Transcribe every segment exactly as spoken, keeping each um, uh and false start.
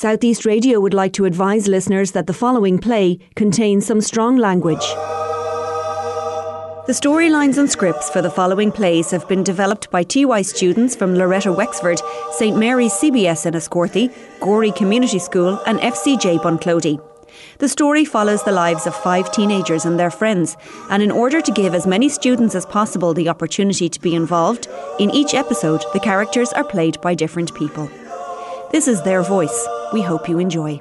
South East Radio would like to advise listeners that the following play contains some strong language. The storylines and scripts for the following plays have been developed by T Y students from Loretta Wexford, St Mary's C B S in Escorthy, Gorey Community School and F C J Bunclody. The story follows the lives of five teenagers and their friends, and in order to give as many students as possible the opportunity to be involved, in each episode the characters are played by different people. This is their voice. We hope you enjoy.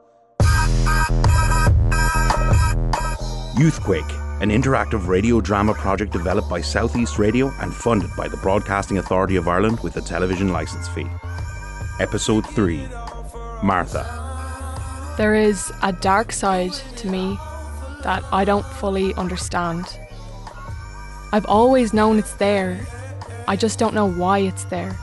Youthquake, an interactive radio drama project developed by South East Radio and funded by the Broadcasting Authority of Ireland with a television licence fee. Episode three, Martha. There is a dark side to me that I don't fully understand. I've always known it's there. I just don't know why it's there.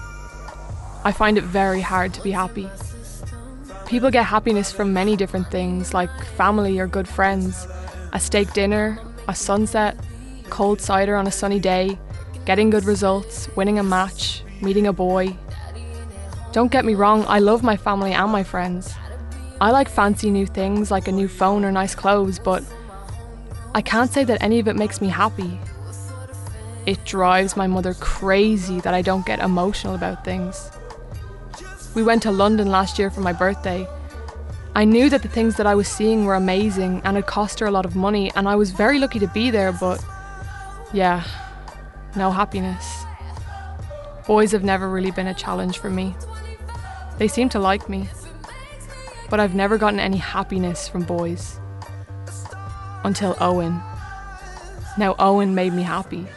I find it very hard to be happy. People get happiness from many different things, like family or good friends, a steak dinner, a sunset, cold cider on a sunny day, getting good results, winning a match, meeting a boy. Don't get me wrong, I love my family and my friends. I like fancy new things like a new phone or nice clothes, but I can't say that any of it makes me happy. It drives my mother crazy that I don't get emotional about things. We went to London last year for my birthday. I knew that the things that I was seeing were amazing and it cost her a lot of money, and I was very lucky to be there, but yeah, no happiness. Boys have never really been a challenge for me. They seem to like me, but I've never gotten any happiness from boys. Until Owen. Now Owen made me happy.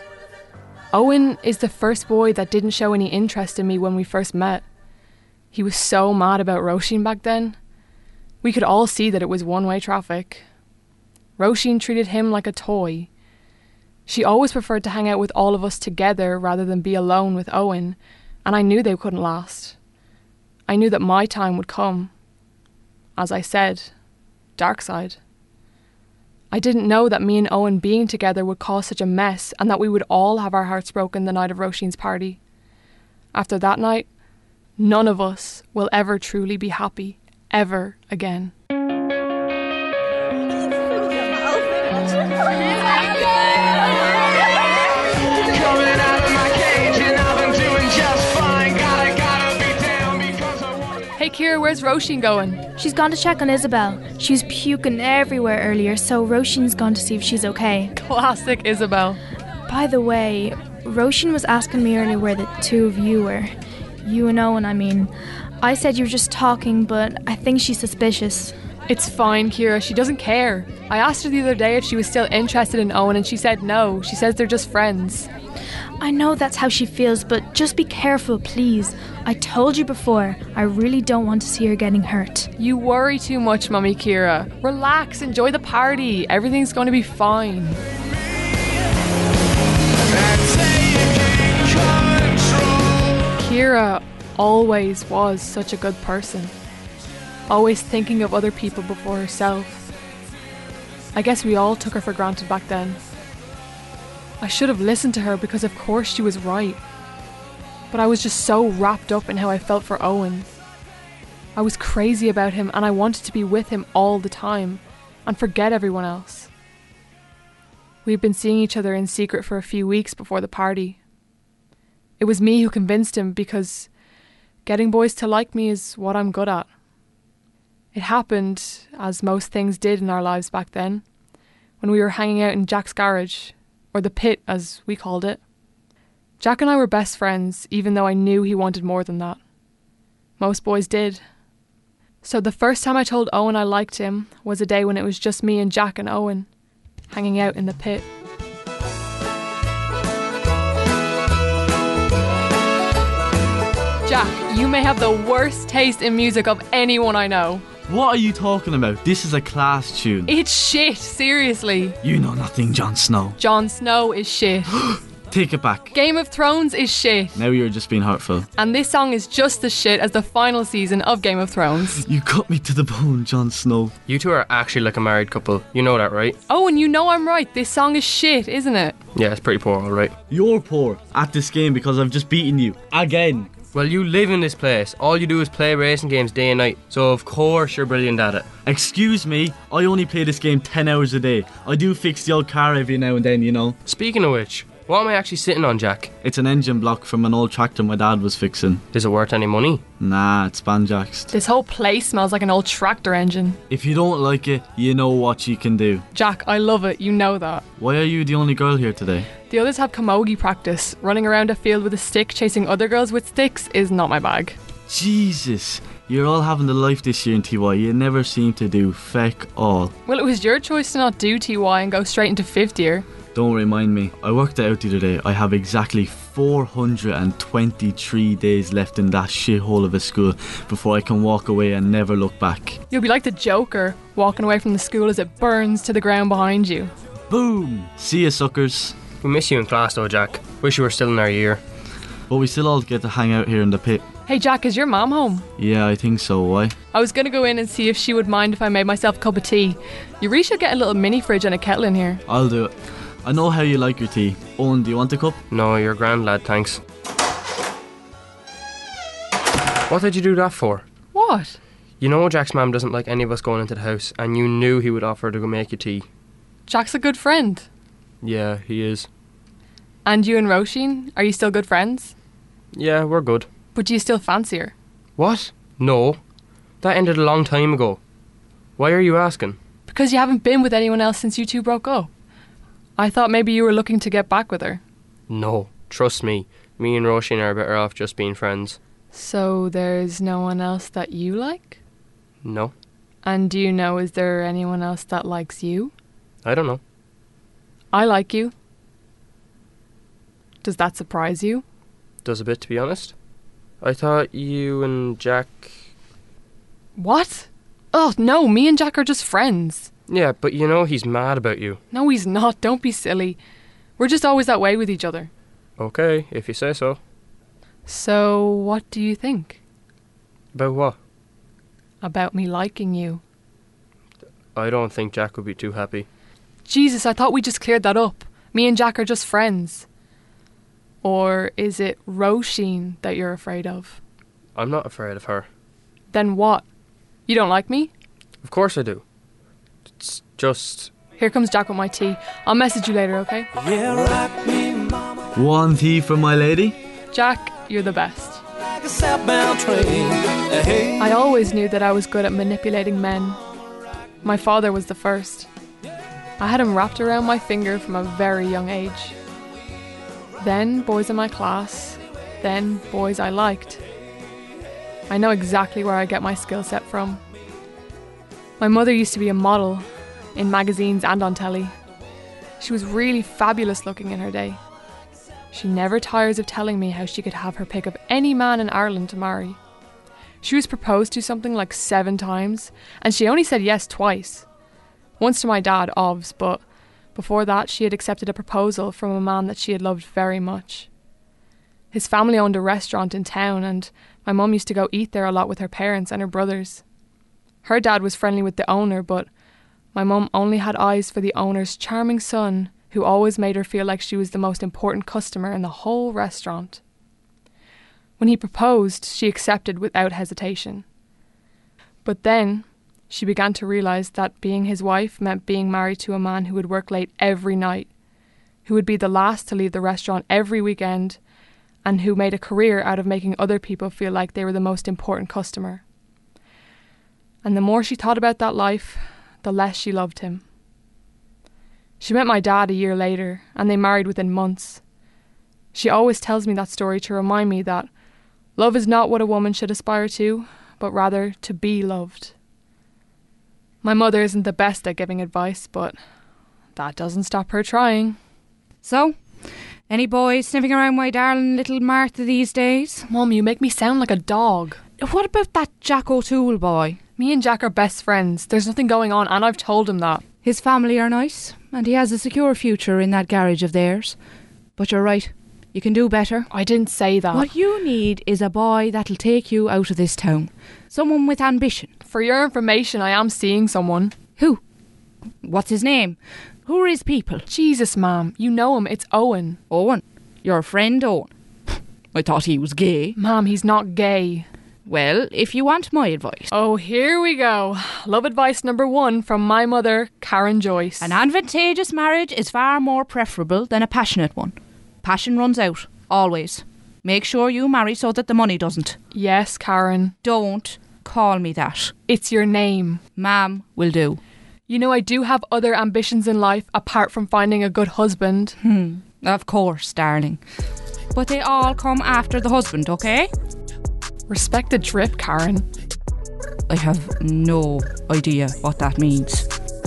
Owen is the first boy that didn't show any interest in me when we first met. He was so mad about Roisin back then. We could all see that it was one-way traffic. Roisin treated him like a toy. She always preferred to hang out with all of us together rather than be alone with Owen, and I knew they couldn't last. I knew that my time would come. As I said, dark side. I didn't know that me and Owen being together would cause such a mess and that we would all have our hearts broken the night of Roisin's party. After that night, none of us will ever truly be happy, ever again. Hey Kira, where's Roisin going? She's gone to check on Isabel. She was puking everywhere earlier, so Roisin's gone to see if she's okay. Classic Isabel. By the way, Roisin was asking me earlier where the two of you were. You and Owen, I mean. I said you were just talking, but I think she's suspicious. It's fine, Kira. She doesn't care. I asked her the other day if she was still interested in Owen and she said no. She says they're just friends. I know that's how she feels, but just be careful, please. I told you before, I really don't want to see her getting hurt. You worry too much, Mummy Kira. Relax, enjoy the party. Everything's going to be fine. Kira always was such a good person. Always thinking of other people before herself. I guess we all took her for granted back then. I should have listened to her because of course she was right. But I was just so wrapped up in how I felt for Owen. I was crazy about him and I wanted to be with him all the time and forget everyone else. We'd been seeing each other in secret for a few weeks before the party. It was me who convinced him because getting boys to like me is what I'm good at. It happened, as most things did in our lives back then, when we were hanging out in Jack's garage, or the pit as we called it. Jack and I were best friends, even though I knew he wanted more than that. Most boys did. So the first time I told Owen I liked him was a day when it was just me and Jack and Owen, hanging out in the pit. Jack, you may have the worst taste in music of anyone I know. What are you talking about? This is a class tune. It's shit, seriously. You know nothing, Jon Snow. Jon Snow is shit. Take it back. Game of Thrones is shit. Now you're just being hurtful. And this song is just as shit as the final season of Game of Thrones. You cut me to the bone, Jon Snow. You two are actually like a married couple. You know that, right? Oh, and you know I'm right. This song is shit, isn't it? Yeah, it's pretty poor, alright. You're poor at this game because I've just beaten you. Again. Well, you live in this place. All you do is play racing games day and night. So of course you're brilliant at it. Excuse me, I only play this game ten hours a day. I do fix the old car every now and then, you know. Speaking of which, what am I actually sitting on, Jack? It's an engine block from an old tractor my dad was fixing. Is it worth any money? Nah, it's banjaxed. This whole place smells like an old tractor engine. If you don't like it, you know what you can do. Jack, I love it. You know that. Why are you the only girl here today? The others have camogie practice. Running around a field with a stick chasing other girls with sticks is not my bag. Jesus, you're all having the life this year in T Y. You never seem to do feck all. Well, it was your choice to not do T Y and go straight into fifth year. Don't remind me. I worked it out the other day. I have exactly four hundred twenty-three days left in that shithole of a school before I can walk away and never look back. You'll be like the Joker, walking away from the school as it burns to the ground behind you. Boom! See ya, suckers. We miss you in class though, Jack. Wish you were still in our year. But we still all get to hang out here in the pit. Hey Jack, is your mom home? Yeah, I think so. Why? I was going to go in and see if she would mind if I made myself a cup of tea. You really should get a little mini fridge and a kettle in here. I'll do it. I know how you like your tea. Owen, do you want a cup? No, you're grand, lad, thanks. What did you do that for? What? You know Jack's mum doesn't like any of us going into the house, and you knew he would offer to go make you tea. Jack's a good friend. Yeah, he is. And you and Roisin, are you still good friends? Yeah, we're good. But do you still fancy her? What? No. That ended a long time ago. Why are you asking? Because you haven't been with anyone else since you two broke up. I thought maybe you were looking to get back with her. No, trust me. Me and Roisin are better off just being friends. So there's no one else that you like? No. And do you know, is there anyone else that likes you? I don't know. I like you. Does that surprise you? Does a bit, to be honest. I thought you and Jack... What? Oh, no, me and Jack are just friends. Yeah, but you know he's mad about you. No, he's not. Don't be silly. We're just always that way with each other. Okay, if you say so. So, what do you think? About what? About me liking you. I don't think Jack would be too happy. Jesus, I thought we just cleared that up. Me and Jack are just friends. Or is it Roisin that you're afraid of? I'm not afraid of her. Then what? You don't like me? Of course I do. It's just... Here comes Jack with my tea. I'll message you later, okay? One tea for my lady? Jack, you're the best. I always knew that I was good at manipulating men. My father was the first. I had him wrapped around my finger from a very young age. Then boys in my class, then boys I liked. I know exactly where I get my skill set from. My mother used to be a model, in magazines and on telly. She was really fabulous looking in her day. She never tires of telling me how she could have her pick of any man in Ireland to marry. She was proposed to something like seven times, and she only said yes twice. Once to my dad, ovs, but before that she had accepted a proposal from a man that she had loved very much. His family owned a restaurant in town, and my mum used to go eat there a lot with her parents and her brothers. Her dad was friendly with the owner, but my mum only had eyes for the owner's charming son, who always made her feel like she was the most important customer in the whole restaurant. When he proposed, she accepted without hesitation. But then she began to realise that being his wife meant being married to a man who would work late every night, who would be the last to leave the restaurant every weekend, and who made a career out of making other people feel like they were the most important customer. And the more she thought about that life, the less she loved him. She met my dad a year later, and they married within months. She always tells me that story to remind me that love is not what a woman should aspire to, but rather to be loved. My mother isn't the best at giving advice, but that doesn't stop her trying. So, any boys sniffing around my darling little Martha these days? Mum, you make me sound like a dog. What about that Jack O'Toole boy? Me and Jack are best friends. There's nothing going on, and I've told him that. His family are nice, and he has a secure future in that garage of theirs. But you're right, you can do better. I didn't say that. What you need is a boy that'll take you out of this town. Someone with ambition. For your information, I am seeing someone. Who? What's his name? Who are his people? Jesus, Ma'am, you know him. It's Owen. Owen? Your friend Owen? I thought he was gay. Ma'am, he's not gay. Well, if you want my advice. Oh, here we go. Love advice number one from my mother, Karen Joyce. An advantageous marriage is far more preferable than a passionate one. Passion runs out, always. Make sure you marry so that the money doesn't. Yes, Karen. Don't call me that. It's your name. Ma'am will do. You know, I do have other ambitions in life apart from finding a good husband. Hmm, of course, darling. But they all come after the husband, okay? Respect the drip, Karen. I have no idea what that means.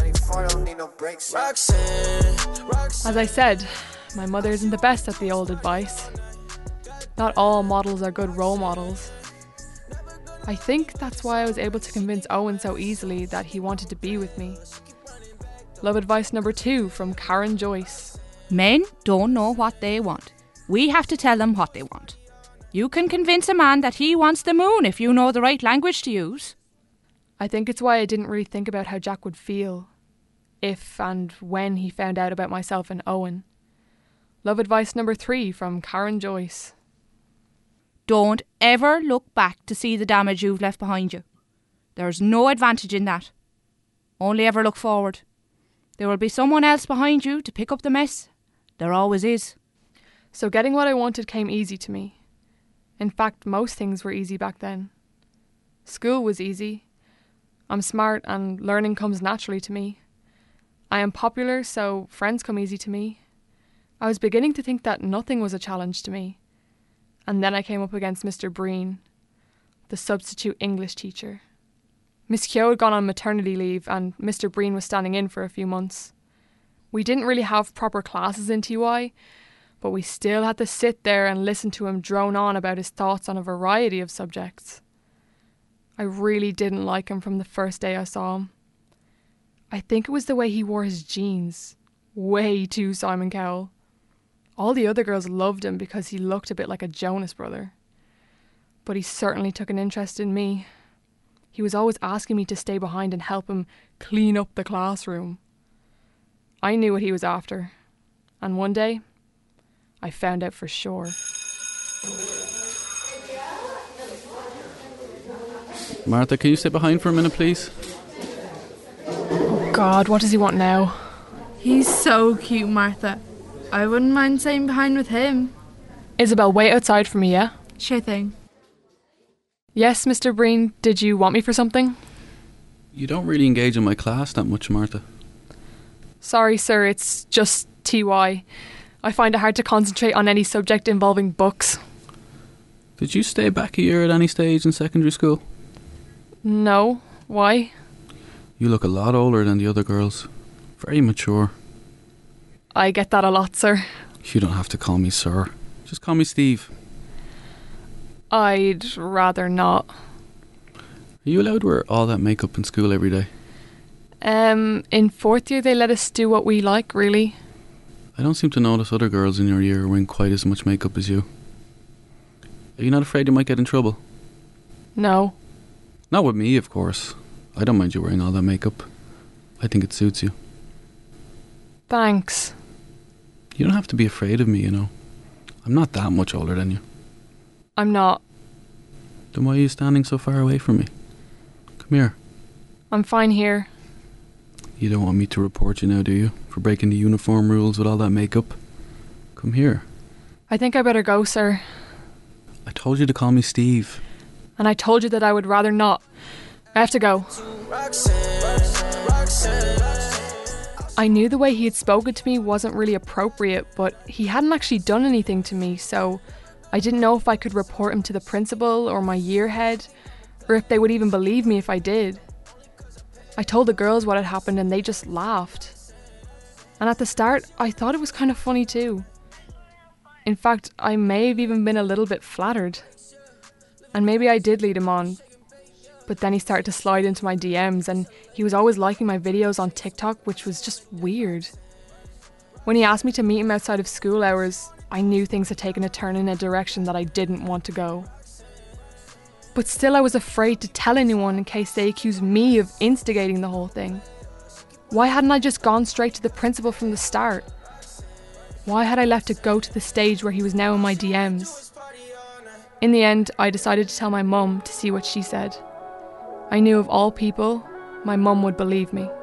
As I said, my mother isn't the best at the old advice. Not all models are good role models. I think that's why I was able to convince Owen so easily that he wanted to be with me. Love advice number two from Karen Joyce. Men don't know what they want. We have to tell them what they want. You can convince a man that he wants the moon if you know the right language to use. I think it's why I didn't really think about how Jack would feel if and when he found out about myself and Owen. Love advice number three from Karen Joyce. Don't ever look back to see the damage you've left behind you. There's no advantage in that. Only ever look forward. There will be someone else behind you to pick up the mess. There always is. So getting what I wanted came easy to me. In fact, most things were easy back then. School was easy. I'm smart and learning comes naturally to me. I am popular, so friends come easy to me. I was beginning to think that nothing was a challenge to me. And then I came up against Mister Breen, the substitute English teacher. Miss Keogh had gone on maternity leave and Mister Breen was standing in for a few months. We didn't really have proper classes in T Y, but we still had to sit there and listen to him drone on about his thoughts on a variety of subjects. I really didn't like him from the first day I saw him. I think it was the way he wore his jeans. Way too Simon Cowell. All the other girls loved him because he looked a bit like a Jonas brother. But he certainly took an interest in me. He was always asking me to stay behind and help him clean up the classroom. I knew what he was after. And one day, I found out for sure. Martha, can you stay behind for a minute, please? Oh God, what does he want now? He's so cute, Martha. I wouldn't mind staying behind with him. Isabel, wait outside for me, yeah? Sure thing. Yes, Mister Breen, did you want me for something? You don't really engage in my class that much, Martha. Sorry, sir, it's just T Y. I find it hard to concentrate on any subject involving books. Did you stay back a year at any stage in secondary school? No. Why? You look a lot older than the other girls. Very mature. I get that a lot, sir. You don't have to call me sir. Just call me Steve. I'd rather not. Are you allowed to wear all that makeup in school every day? Um, in fourth year they let us do what we like, really. I don't seem to notice other girls in your year wearing quite as much makeup as you. Are you not afraid you might get in trouble? No. Not with me, of course. I don't mind you wearing all that makeup. I think it suits you. Thanks. You don't have to be afraid of me, you know. I'm not that much older than you. I'm not. Then why are you standing so far away from me? Come here. I'm fine here. You don't want me to report you now, do you? For breaking the uniform rules with all that makeup? Come here. I think I better go, sir. I told you to call me Steve. And I told you that I would rather not. I have to go. I knew the way he had spoken to me wasn't really appropriate, but he hadn't actually done anything to me, so I didn't know if I could report him to the principal or my year head, or if they would even believe me if I did. I told the girls what had happened and they just laughed. And at the start, I thought it was kind of funny too. In fact, I may have even been a little bit flattered. And maybe I did lead him on. But then he started to slide into my D Ms and he was always liking my videos on TikTok, which was just weird. When he asked me to meet him outside of school hours, I knew things had taken a turn in a direction that I didn't want to go. But still I was afraid to tell anyone in case they accused me of instigating the whole thing. Why hadn't I just gone straight to the principal from the start? Why had I left it go to the stage where he was now in my D Ms? In the end, I decided to tell my mum to see what she said. I knew of all people, my mum would believe me.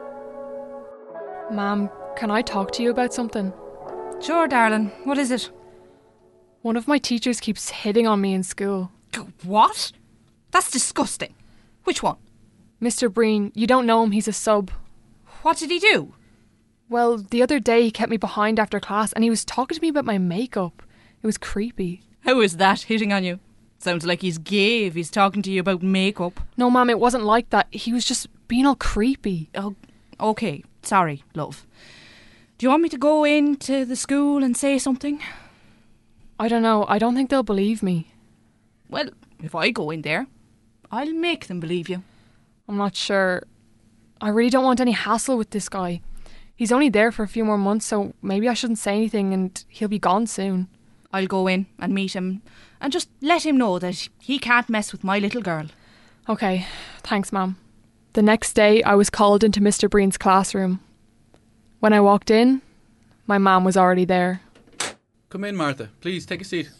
Ma'am, can I talk to you about something? Sure, darling. What is it? One of my teachers keeps hitting on me in school. What? That's disgusting. Which one? Mister Breen, you don't know him, he's a sub. What did he do? Well, the other day he kept me behind after class and he was talking to me about my makeup. It was creepy. How is that hitting on you? Sounds like he's gay if he's talking to you about makeup. No, ma'am, it wasn't like that. He was just being all creepy. Oh, okay. Sorry, love. Do you want me to go into the school and say something? I don't know. I don't think they'll believe me. Well, if I go in there, I'll make them believe you. I'm not sure. I really don't want any hassle with this guy. He's only there for a few more months, so maybe I shouldn't say anything and he'll be gone soon. I'll go in and meet him and just let him know that he can't mess with my little girl. Okay, thanks, ma'am. The next day, I was called into Mister Breen's classroom. When I walked in, my mum was already there. Come in, Martha. Please, take a seat.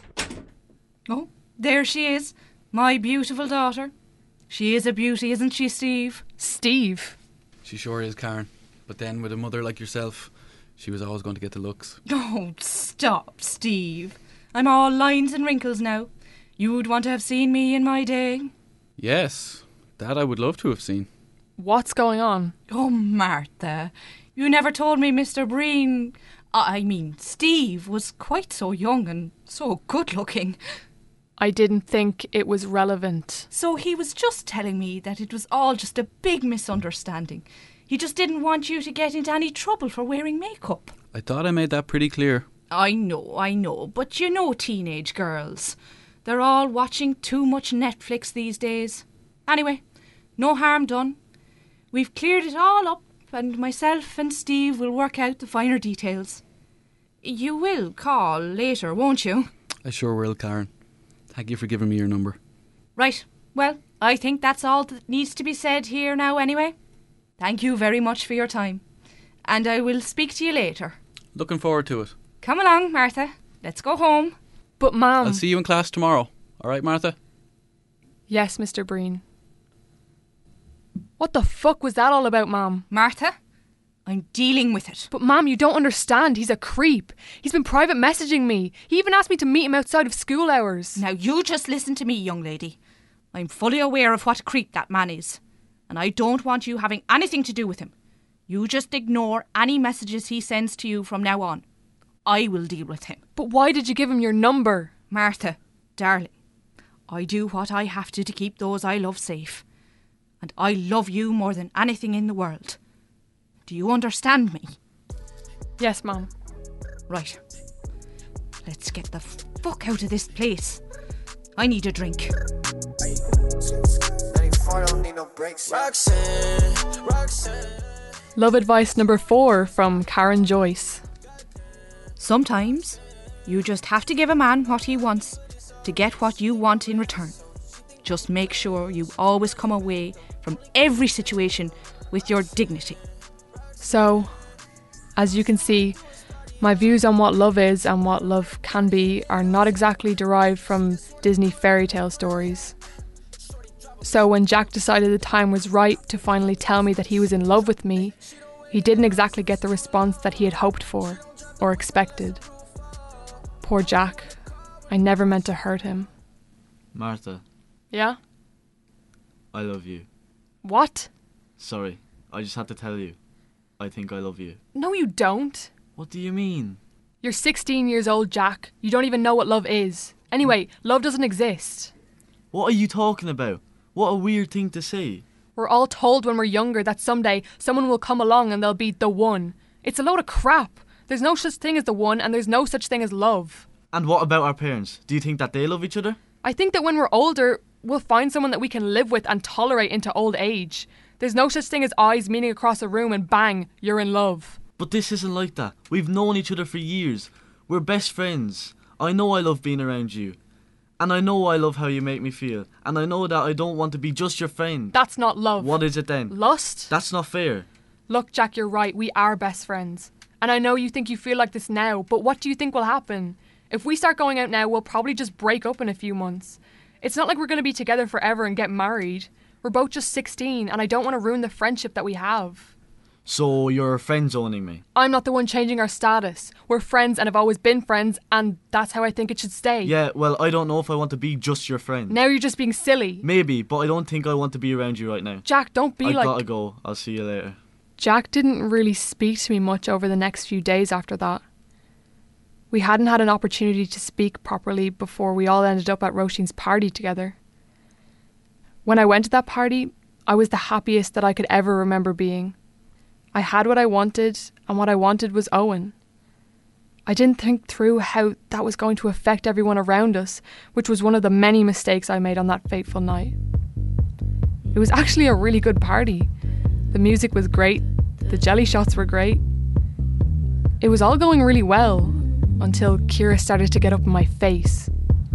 Oh, there she is, my beautiful daughter. She is a beauty, isn't she, Steve? Steve? She sure is, Karen. But then with a mother like yourself, she was always going to get the looks. Oh, stop, Steve. I'm all lines and wrinkles now. You would want to have seen me in my day. Yes, that I would love to have seen. What's going on? Oh, Martha, you never told me Mister Breen, I mean Steve, was quite so young and so good looking. I didn't think it was relevant. So he was just telling me that it was all just a big misunderstanding. He just didn't want you to get into any trouble for wearing makeup. I thought I made that pretty clear. I know, I know, but you know teenage girls. They're all watching too much Netflix these days. Anyway, no harm done. We've cleared it all up and myself and Steve will work out the finer details. You will call later, won't you? I sure will, Karen. Thank you for giving me your number. Right, well, I think that's all that needs to be said here now anyway. Thank you very much for your time. And I will speak to you later. Looking forward to it. Come along, Martha. Let's go home. But, ma'am... I'll see you in class tomorrow. All right, Martha? Yes, Mister Breen. What the fuck was that all about, ma'am? Martha, I'm dealing with it. But, ma'am, you don't understand. He's a creep. He's been private messaging me. He even asked me to meet him outside of school hours. Now, you just listen to me, young lady. I'm fully aware of what a creep that man is. And I don't want you having anything to do with him. You just ignore any messages he sends to you from now on. I will deal with him. But why did you give him your number? Martha, darling, I do what I have to to keep those I love safe. And I love you more than anything in the world. Do you understand me? Yes, ma'am. Right. Let's get the fuck out of this place. I need a drink. Love advice number four from Karen Joyce. Sometimes you just have to give a man what he wants to get what you want in return. Just make sure you always come away from every situation with your dignity. So, as you can see, my views on what love is and what love can be are not exactly derived from Disney fairy tale stories. So when Jack decided the time was right to finally tell me that he was in love with me, he didn't exactly get the response that he had hoped for or expected. Poor Jack. I never meant to hurt him. Martha. Yeah? I love you. What? Sorry, I just had to tell you. I think I love you. No, you don't. What do you mean? You're sixteen years old, Jack. You don't even know what love is. Anyway, love doesn't exist. What are you talking about? What a weird thing to say. We're all told when we're younger that someday someone will come along and they'll be the one. It's a load of crap. There's no such thing as the one and there's no such thing as love. And what about our parents? Do you think that they love each other? I think that when we're older, we'll find someone that we can live with and tolerate into old age. There's no such thing as eyes meeting across a room and bang, you're in love. But this isn't like that. We've known each other for years. We're best friends. I know I love being around you. And I know I love how you make me feel. And I know that I don't want to be just your friend. That's not love. What is it then? Lust? That's not fair. Look, Jack, you're right. We are best friends. And I know you think you feel like this now, but what do you think will happen? If we start going out now, we'll probably just break up in a few months. It's not like we're going to be together forever and get married. We're both just sixteen, and I don't want to ruin the friendship that we have. So you're friend-zoning me? I'm not the one changing our status. We're friends and have always been friends, and that's how I think it should stay. Yeah, well, I don't know if I want to be just your friend. Now you're just being silly. Maybe, but I don't think I want to be around you right now. Jack, don't be I like... I gotta go. I'll see you later. Jack didn't really speak to me much over the next few days after that. We hadn't had an opportunity to speak properly before we all ended up at Roisin's party together. When I went to that party, I was the happiest that I could ever remember being. I had what I wanted, and what I wanted was Owen. I didn't think through how that was going to affect everyone around us, which was one of the many mistakes I made on that fateful night. It was actually a really good party. The music was great, the jelly shots were great. It was all going really well, until Kira started to get up in my face.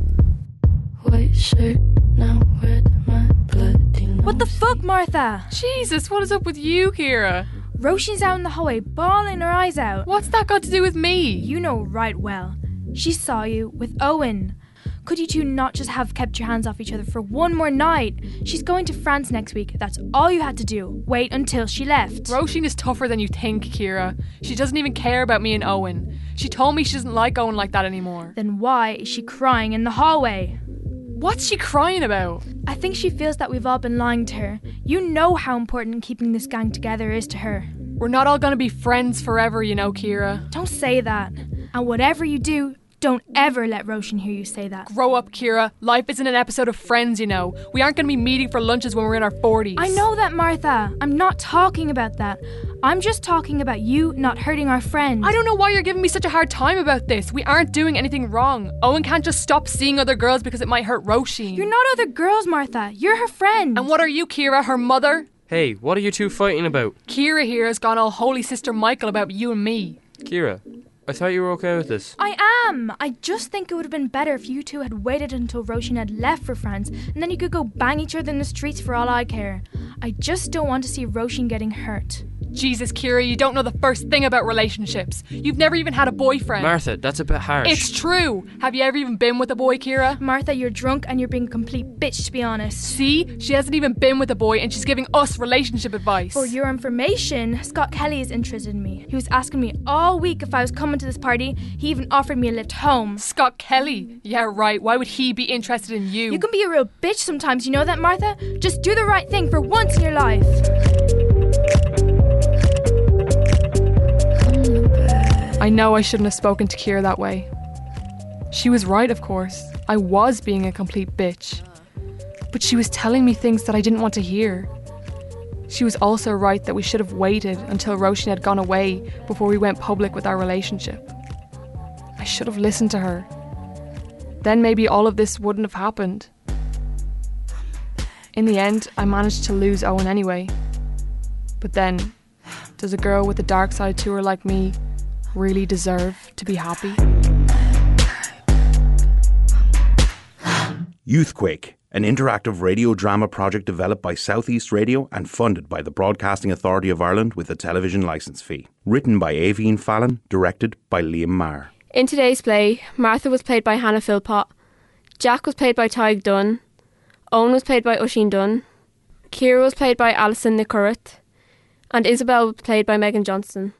White shirt, now red, my bloody nose. What the fuck, Martha? Jesus, what is up with you, Kira? Roisin's out in the hallway, bawling her eyes out. What's that got to do with me? You know right well. She saw you with Owen. Could you two not just have kept your hands off each other for one more night? She's going to France next week. That's all you had to do. Wait until she left. Roisin is tougher than you think, Kira. She doesn't even care about me and Owen. She told me she doesn't like Owen like that anymore. Then why is she crying in the hallway? What's she crying about? I think she feels that we've all been lying to her. You know how important keeping this gang together is to her. We're not all going to be friends forever, you know, Kira. Don't say that. And whatever you do, don't ever let Roisin hear you say that. Grow up, Kira. Life isn't an episode of Friends, you know. We aren't going to be meeting for lunches when we're in our forties. I know that, Martha. I'm not talking about that. I'm just talking about you not hurting our friend. I don't know why you're giving me such a hard time about this. We aren't doing anything wrong. Owen can't just stop seeing other girls because it might hurt Roisin. You're not other girls, Martha. You're her friend. And what are you, Kira, her mother? Hey, what are you two fighting about? Kira here has gone all holy sister Michael about you and me. Kira, I thought you were okay with this. I am. I just think it would have been better if you two had waited until Roisin had left for France, and then you could go bang each other in the streets for all I care. I just don't want to see Roisin getting hurt. Jesus, Kira, you don't know the first thing about relationships. You've never even had a boyfriend. Martha, that's a bit harsh. It's true. Have you ever even been with a boy, Kira? Martha, you're drunk and you're being a complete bitch, to be honest. See? She hasn't even been with a boy and she's giving us relationship advice. For your information, Scott Kelly is interested in me. He was asking me all week if I was coming to this party. He even offered me a lift home. Scott Kelly? Yeah, right. Why would he be interested in you? You can be a real bitch sometimes, you know that, Martha? Just do the right thing for once in your life. I know I shouldn't have spoken to Kira that way. She was right, of course. I was being a complete bitch. But she was telling me things that I didn't want to hear. She was also right that we should have waited until Roisin had gone away before we went public with our relationship. I should have listened to her. Then maybe all of this wouldn't have happened. In the end, I managed to lose Owen anyway. But then, does a girl with a dark side to her like me really deserve to be happy? Youthquake, an interactive radio drama project developed by Southeast Radio and funded by the Broadcasting Authority of Ireland with a television licence fee. Written by Aoibhinn Fallon, directed by Liam Maher. In today's play, Martha was played by Hannah Philpott, Jack was played by Tig Dunn, Owen was played by Oisín Dunn, Kira was played by Alison Nicurrett, and Isabel was played by Megan Johnston.